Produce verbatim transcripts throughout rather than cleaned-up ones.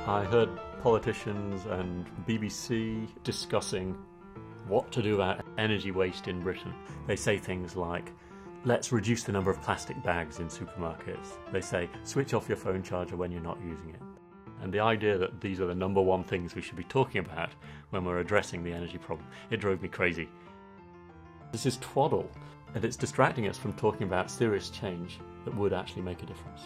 I heard politicians and B B C discussing what to do about energy waste in Britain. They say things like, let's reduce the number of plastic bags in supermarkets. They say, switch off your phone charger when you're not using it. And the idea that these are the number one things we should be talking about when we're addressing the energy problem, it drove me crazy. This is twaddle, and it's distracting us from talking about serious change that would actually make a difference.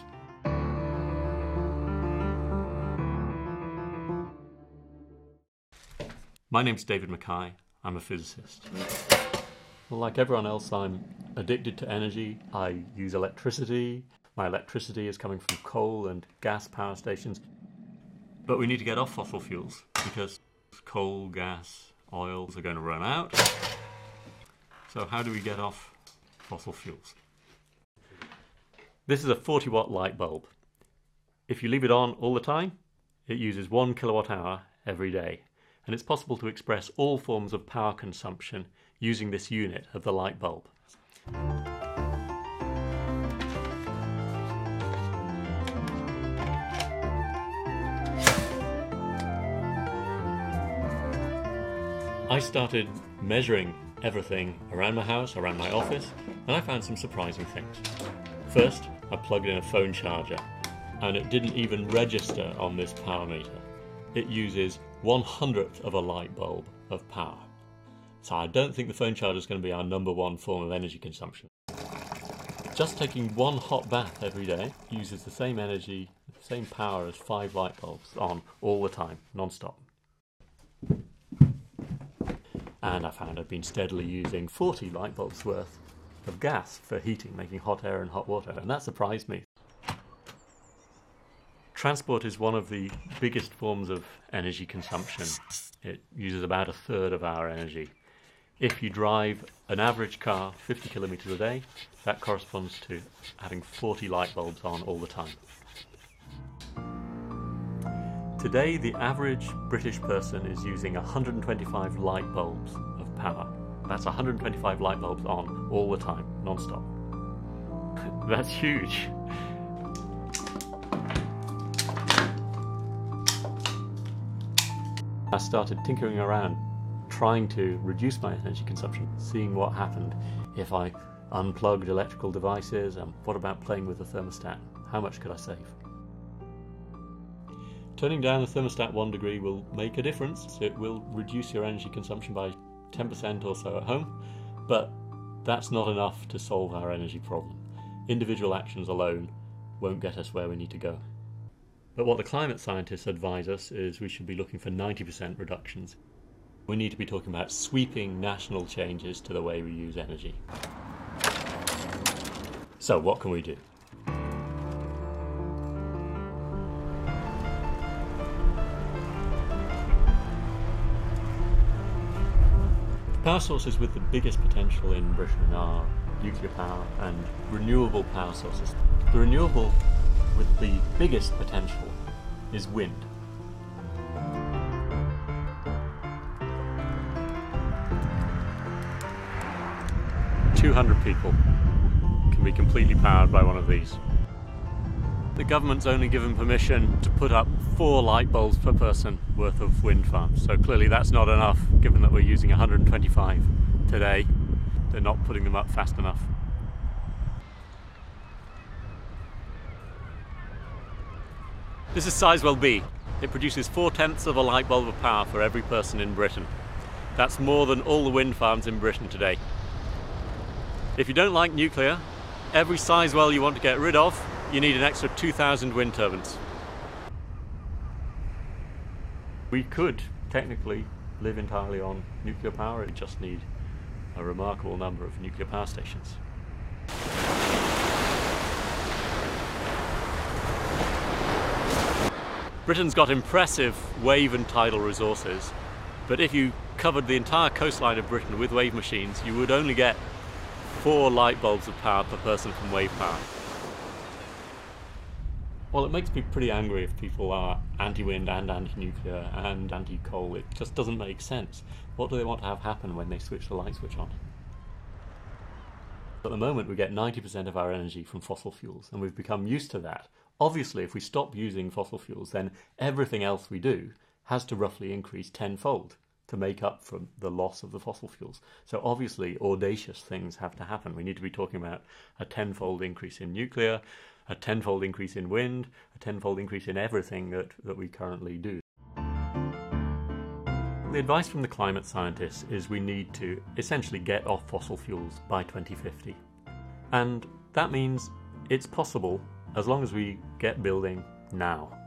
My name's David Mackay. I'm a physicist. Well, like everyone else, I'm addicted to energy. I use electricity. My electricity is coming from coal and gas power stations. But we need to get off fossil fuels because coal, gas, oils are going to run out. So how do we get off fossil fuels? This is a forty watt light bulb. If you leave it on all the time, it uses one kilowatt hour every day. And it's possible to express all forms of power consumption using this unit of the light bulb. I started measuring everything around my house, around my office, and I found some surprising things. First, I plugged in a phone charger, and it didn't even register on this power meter. It uses one hundredth of a light bulb of power. So I don't think the phone charger is going to be our number one form of energy consumption. Just taking one hot bath every day uses the same energy, the same power as five light bulbs on all the time, non-stop. And I found I've been steadily using forty light bulbs worth of gas for heating, making hot air and hot water, and that surprised me. Transport is one of the biggest forms of energy consumption. It uses about a third of our energy. If you drive an average car fifty kilometres a day, that corresponds to having forty light bulbs on all the time. Today, the average British person is using one hundred twenty-five light bulbs of power. That's one hundred twenty-five light bulbs on all the time, non-stop. That's huge. I started tinkering around, trying to reduce my energy consumption, seeing what happened if I unplugged electrical devices, and what about playing with the thermostat? How much could I save? Turning down the thermostat one degree will make a difference. It will reduce your energy consumption by ten percent or so at home, but that's not enough to solve our energy problem. Individual actions alone won't get us where we need to go. But what the climate scientists advise us is we should be looking for ninety percent reductions. We need to be talking about sweeping national changes to the way we use energy. So what can we do? The power sources with the biggest potential in Britain are nuclear power and renewable power sources. The renewable with the biggest potential is wind. two hundred people can be completely powered by one of these. The government's only given permission to put up four light bulbs per person worth of wind farms, so clearly that's not enough given that we're using one hundred twenty-five today. They're not putting them up fast enough. This is Sizewell B. It produces four-tenths of a light bulb of power for every person in Britain. That's more than all the wind farms in Britain today. If you don't like nuclear, every Sizewell you want to get rid of, you need an extra two thousand wind turbines. We could technically live entirely on nuclear power, we just need a remarkable number of nuclear power stations. Britain's got impressive wave and tidal resources, but if you covered the entire coastline of Britain with wave machines, you would only get four light bulbs of power per person from wave power. Well, it makes me pretty angry if people are anti-wind and anti-nuclear and anti-coal. It just doesn't make sense. What do they want to have happen when they switch the light switch on? At the moment, we get ninety percent of our energy from fossil fuels, and we've become used to that Obviously, if we stop using fossil fuels, then everything else we do has to roughly increase tenfold to make up for the loss of the fossil fuels. So obviously, audacious things have to happen. We need to be talking about a tenfold increase in nuclear, a tenfold increase in wind, a tenfold increase in everything that, that we currently do. The advice from the climate scientists is we need to essentially get off fossil fuels by twenty fifty. And that means it's possible as long as we get building now.